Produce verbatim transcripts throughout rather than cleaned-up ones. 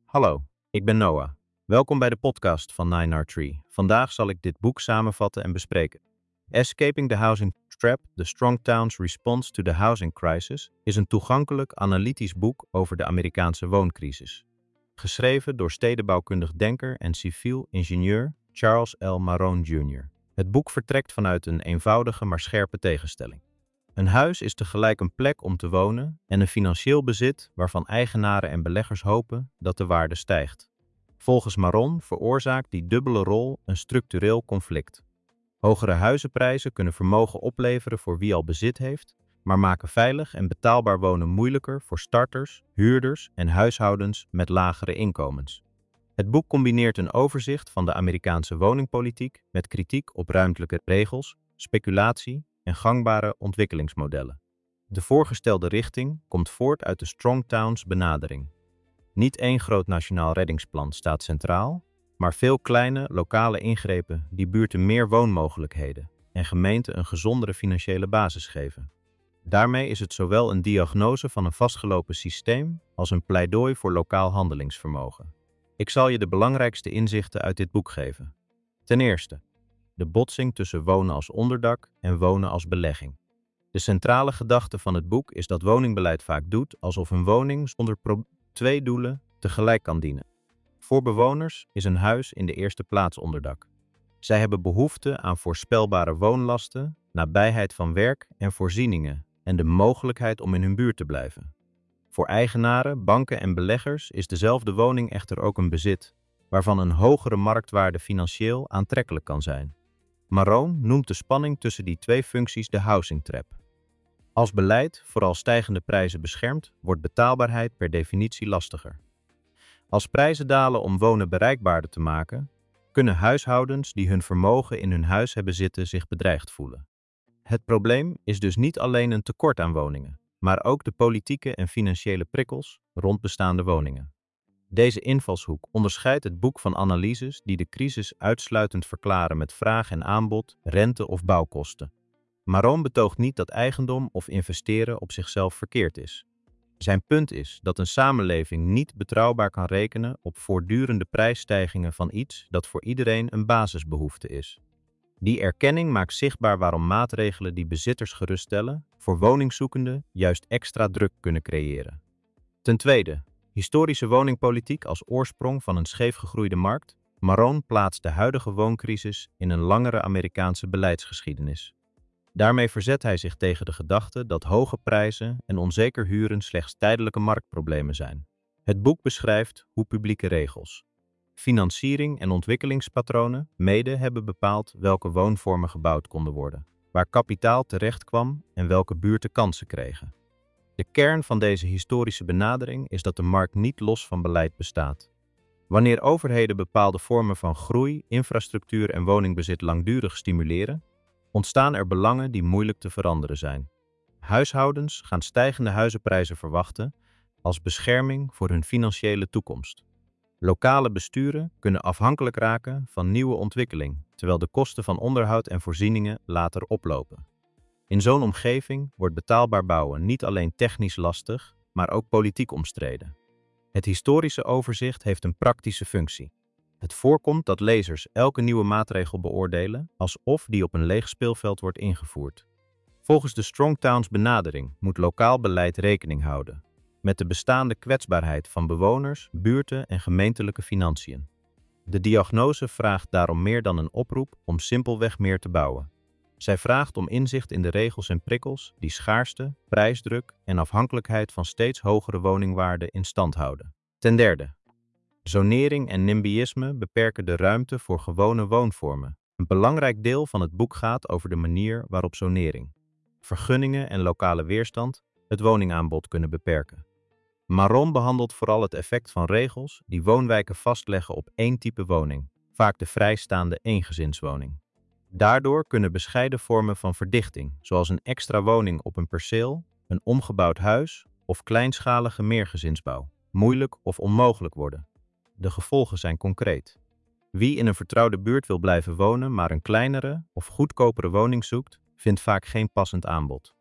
Hallo, ik ben Noah. Welkom bij de podcast van nine R Tree. Vandaag zal ik dit boek samenvatten en bespreken. Escaping the Housing Trap: The Strong Town's Response to the Housing Crisis is een toegankelijk analytisch boek over de Amerikaanse wooncrisis. Geschreven door stedenbouwkundig denker en civiel ingenieur Charles L. Marone junior Het boek vertrekt vanuit een eenvoudige maar scherpe tegenstelling. Een huis is tegelijk een plek om te wonen en een financieel bezit waarvan eigenaren en beleggers hopen dat de waarde stijgt. Volgens Marone veroorzaakt die dubbele rol een structureel conflict. Hogere huizenprijzen kunnen vermogen opleveren voor wie al bezit heeft, maar maken veilig en betaalbaar wonen moeilijker voor starters, huurders en huishoudens met lagere inkomens. Het boek combineert een overzicht van de Amerikaanse woningpolitiek met kritiek op ruimtelijke regels, speculatie en gangbare ontwikkelingsmodellen. De voorgestelde richting komt voort uit de Strong Towns benadering. Niet één groot nationaal reddingsplan staat centraal, maar veel kleine, lokale ingrepen die buurten meer woonmogelijkheden en gemeenten een gezondere financiële basis geven. Daarmee is het zowel een diagnose van een vastgelopen systeem als een pleidooi voor lokaal handelingsvermogen. Ik zal je de belangrijkste inzichten uit dit boek geven. Ten eerste, de botsing tussen wonen als onderdak en wonen als belegging. De centrale gedachte van het boek is dat woningbeleid vaak doet alsof een woning zonder pro- twee doelen tegelijk kan dienen. Voor bewoners is een huis in de eerste plaats onderdak. Zij hebben behoefte aan voorspelbare woonlasten, nabijheid van werk en voorzieningen en de mogelijkheid om in hun buurt te blijven. Voor eigenaren, banken en beleggers is dezelfde woning echter ook een bezit, waarvan een hogere marktwaarde financieel aantrekkelijk kan zijn. Marone noemt de spanning tussen die twee functies de housing trap. Als beleid vooral stijgende prijzen beschermt, wordt betaalbaarheid per definitie lastiger. Als prijzen dalen om wonen bereikbaarder te maken, kunnen huishoudens die hun vermogen in hun huis hebben zitten zich bedreigd voelen. Het probleem is dus niet alleen een tekort aan woningen, maar ook de politieke en financiële prikkels rond bestaande woningen. Deze invalshoek onderscheidt het boek van analyses die de crisis uitsluitend verklaren met vraag en aanbod, rente of bouwkosten. Marone betoogt niet dat eigendom of investeren op zichzelf verkeerd is. Zijn punt is dat een samenleving niet betrouwbaar kan rekenen op voortdurende prijsstijgingen van iets dat voor iedereen een basisbehoefte is. Die erkenning maakt zichtbaar waarom maatregelen die bezitters geruststellen, voor woningzoekenden juist extra druk kunnen creëren. Ten tweede, historische woningpolitiek als oorsprong van een scheef gegroeide markt. Marone plaatst de huidige wooncrisis in een langere Amerikaanse beleidsgeschiedenis. Daarmee verzet hij zich tegen de gedachte dat hoge prijzen en onzeker huren slechts tijdelijke marktproblemen zijn. Het boek beschrijft hoe publieke regels, financiering en ontwikkelingspatronen mede hebben bepaald welke woonvormen gebouwd konden worden, waar kapitaal terecht kwam en welke buurten kansen kregen. De kern van deze historische benadering is dat de markt niet los van beleid bestaat. Wanneer overheden bepaalde vormen van groei, infrastructuur en woningbezit langdurig stimuleren, ontstaan er belangen die moeilijk te veranderen zijn. Huishoudens gaan stijgende huizenprijzen verwachten als bescherming voor hun financiële toekomst. Lokale besturen kunnen afhankelijk raken van nieuwe ontwikkeling, terwijl de kosten van onderhoud en voorzieningen later oplopen. In zo'n omgeving wordt betaalbaar bouwen niet alleen technisch lastig, maar ook politiek omstreden. Het historische overzicht heeft een praktische functie. Het voorkomt dat lezers elke nieuwe maatregel beoordelen alsof die op een leeg speelveld wordt ingevoerd. Volgens de Strong Towns benadering moet lokaal beleid rekening houden met de bestaande kwetsbaarheid van bewoners, buurten en gemeentelijke financiën. De diagnose vraagt daarom meer dan een oproep om simpelweg meer te bouwen. Zij vraagt om inzicht in de regels en prikkels die schaarste, prijsdruk en afhankelijkheid van steeds hogere woningwaarden in stand houden. Ten derde, zonering en nimbyisme beperken de ruimte voor gewone woonvormen. Een belangrijk deel van het boek gaat over de manier waarop zonering, vergunningen en lokale weerstand het woningaanbod kunnen beperken. Marone behandelt vooral het effect van regels die woonwijken vastleggen op één type woning, vaak de vrijstaande eengezinswoning. Daardoor kunnen bescheiden vormen van verdichting, zoals een extra woning op een perceel, een omgebouwd huis of kleinschalige meergezinsbouw, moeilijk of onmogelijk worden. De gevolgen zijn concreet. Wie in een vertrouwde buurt wil blijven wonen, maar een kleinere of goedkopere woning zoekt, vindt vaak geen passend aanbod.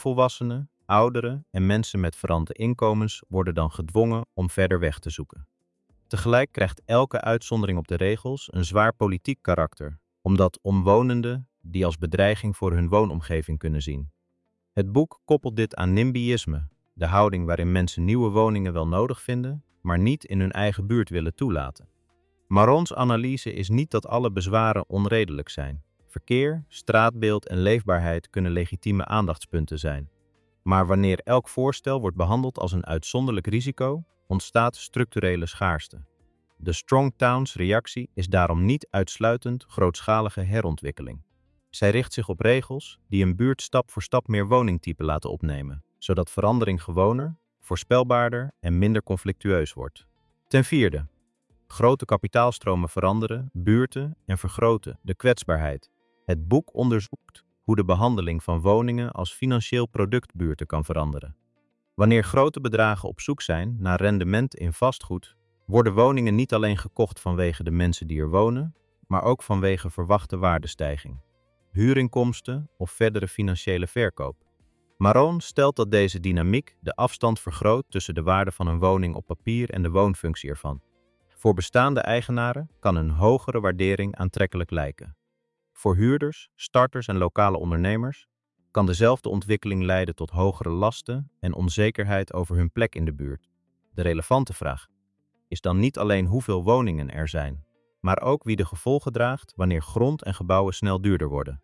Jongvolwassenen, ouderen en mensen met verwante inkomens worden dan gedwongen om verder weg te zoeken. Tegelijk krijgt elke uitzondering op de regels een zwaar politiek karakter, omdat omwonenden die als bedreiging voor hun woonomgeving kunnen zien. Het boek koppelt dit aan NIMBYisme, de houding waarin mensen nieuwe woningen wel nodig vinden, maar niet in hun eigen buurt willen toelaten. Marons analyse is niet dat alle bezwaren onredelijk zijn. Verkeer, straatbeeld en leefbaarheid kunnen legitieme aandachtspunten zijn. Maar wanneer elk voorstel wordt behandeld als een uitzonderlijk risico, ontstaat structurele schaarste. De Strong Towns reactie is daarom niet uitsluitend grootschalige herontwikkeling. Zij richt zich op regels die een buurt stap voor stap meer woningtypen laten opnemen, zodat verandering gewoner, voorspelbaarder en minder conflictueus wordt. Ten vierde, grote kapitaalstromen veranderen buurten en vergroten de kwetsbaarheid. Het boek onderzoekt hoe de behandeling van woningen als financieel product buurten kan veranderen. Wanneer grote bedragen op zoek zijn naar rendement in vastgoed, worden woningen niet alleen gekocht vanwege de mensen die er wonen, maar ook vanwege verwachte waardestijging, huurinkomsten of verdere financiële verkoop. Maron stelt dat deze dynamiek de afstand vergroot tussen de waarde van een woning op papier en de woonfunctie ervan. Voor bestaande eigenaren kan een hogere waardering aantrekkelijk lijken. Voor huurders, starters en lokale ondernemers kan dezelfde ontwikkeling leiden tot hogere lasten en onzekerheid over hun plek in de buurt. De relevante vraag is dan niet alleen hoeveel woningen er zijn, maar ook wie de gevolgen draagt wanneer grond en gebouwen snel duurder worden.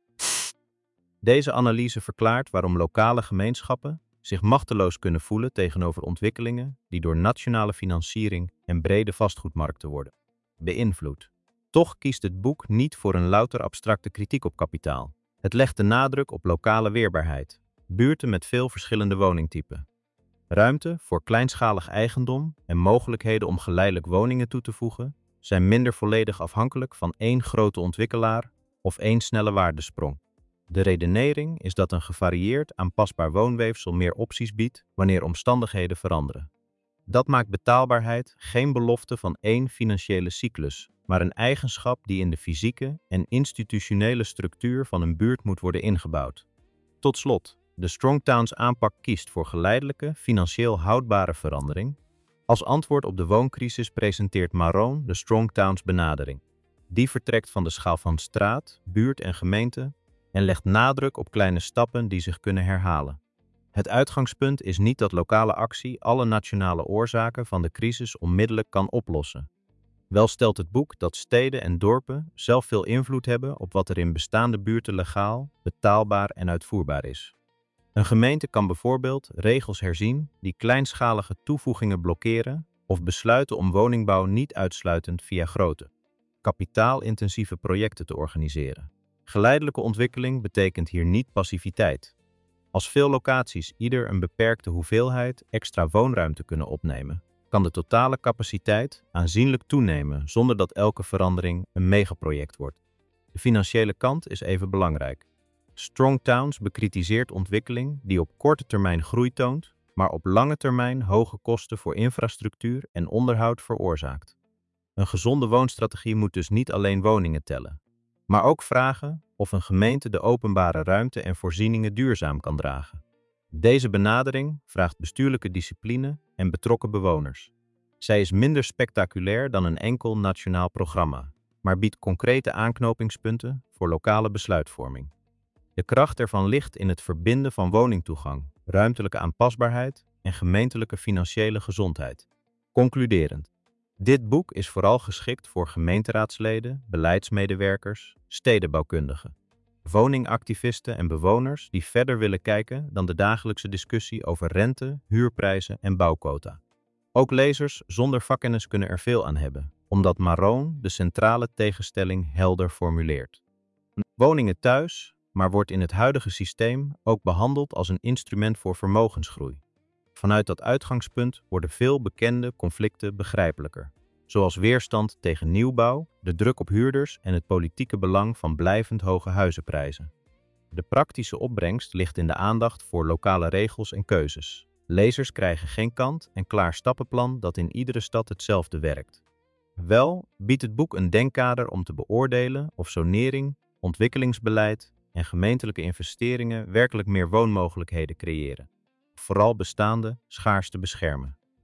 Deze analyse verklaart waarom lokale gemeenschappen zich machteloos kunnen voelen tegenover ontwikkelingen die door nationale financiering en brede vastgoedmarkten worden beïnvloed. Toch kiest het boek niet voor een louter abstracte kritiek op kapitaal. Het legt de nadruk op lokale weerbaarheid, buurten met veel verschillende woningtypen, ruimte voor kleinschalig eigendom en mogelijkheden om geleidelijk woningen toe te voegen zijn minder volledig afhankelijk van één grote ontwikkelaar of één snelle waardesprong. De redenering is dat een gevarieerd aanpasbaar woonweefsel meer opties biedt wanneer omstandigheden veranderen. Dat maakt betaalbaarheid geen belofte van één financiële cyclus, maar een eigenschap die in de fysieke en institutionele structuur van een buurt moet worden ingebouwd. Tot slot, de Strong Towns aanpak kiest voor geleidelijke, financieel houdbare verandering. Als antwoord op de wooncrisis presenteert Maron de Strong Towns benadering. Die vertrekt van de schaal van straat, buurt en gemeente en legt nadruk op kleine stappen die zich kunnen herhalen. Het uitgangspunt is niet dat lokale actie alle nationale oorzaken van de crisis onmiddellijk kan oplossen. Wel stelt het boek dat steden en dorpen zelf veel invloed hebben op wat er in bestaande buurten legaal, betaalbaar en uitvoerbaar is. Een gemeente kan bijvoorbeeld regels herzien die kleinschalige toevoegingen blokkeren of besluiten om woningbouw niet uitsluitend via grote, kapitaalintensieve projecten te organiseren. Geleidelijke ontwikkeling betekent hier niet passiviteit. Als veel locaties ieder een beperkte hoeveelheid extra woonruimte kunnen opnemen, kan de totale capaciteit aanzienlijk toenemen zonder dat elke verandering een megaproject wordt. De financiële kant is even belangrijk. Strong Towns bekritiseert ontwikkeling die op korte termijn groei toont, maar op lange termijn hoge kosten voor infrastructuur en onderhoud veroorzaakt. Een gezonde woonstrategie moet dus niet alleen woningen tellen, maar ook vragen of een gemeente de openbare ruimte en voorzieningen duurzaam kan dragen. Deze benadering vraagt bestuurlijke discipline en betrokken bewoners. Zij is minder spectaculair dan een enkel nationaal programma, maar biedt concrete aanknopingspunten voor lokale besluitvorming. De kracht ervan ligt in het verbinden van woningtoegang, ruimtelijke aanpasbaarheid en gemeentelijke financiële gezondheid. Concluderend. Dit boek is vooral geschikt voor gemeenteraadsleden, beleidsmedewerkers, stedenbouwkundigen, woningactivisten en bewoners die verder willen kijken dan de dagelijkse discussie over rente, huurprijzen en bouwquota. Ook lezers zonder vakkennis kunnen er veel aan hebben, omdat Maron de centrale tegenstelling helder formuleert. Woningen thuis, maar wordt in het huidige systeem ook behandeld als een instrument voor vermogensgroei. Vanuit dat uitgangspunt worden veel bekende conflicten begrijpelijker, zoals weerstand tegen nieuwbouw, de druk op huurders en het politieke belang van blijvend hoge huizenprijzen. De praktische opbrengst ligt in de aandacht voor lokale regels en keuzes. Lezers krijgen geen kant-en-klaar stappenplan dat in iedere stad hetzelfde werkt. Wel biedt het boek een denkkader om te beoordelen of zonering, ontwikkelingsbeleid en gemeentelijke investeringen werkelijk meer woonmogelijkheden creëren. Vooral bestaande schaars te beschermen.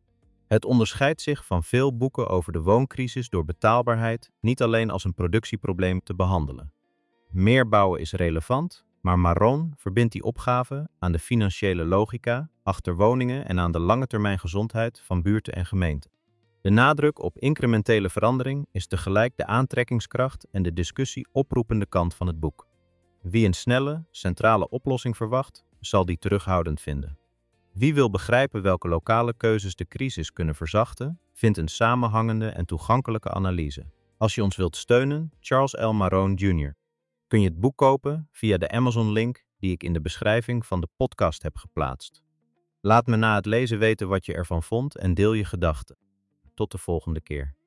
Het onderscheidt zich van veel boeken over de wooncrisis door betaalbaarheid niet alleen als een productieprobleem te behandelen. Meer bouwen is relevant, maar Maron verbindt die opgave aan de financiële logica achter woningen en aan de lange termijn gezondheid van buurten en gemeenten. De nadruk op incrementele verandering is tegelijk de aantrekkingskracht en de discussie oproepende kant van het boek. Wie een snelle, centrale oplossing verwacht, zal die terughoudend vinden. Wie wil begrijpen welke lokale keuzes de crisis kunnen verzachten, vindt een samenhangende en toegankelijke analyse. Als je ons wilt steunen, Charles L. Maron junior, kun je het boek kopen via de Amazon-link die ik in de beschrijving van de podcast heb geplaatst. Laat me na het lezen weten wat je ervan vond en deel je gedachten. Tot de volgende keer.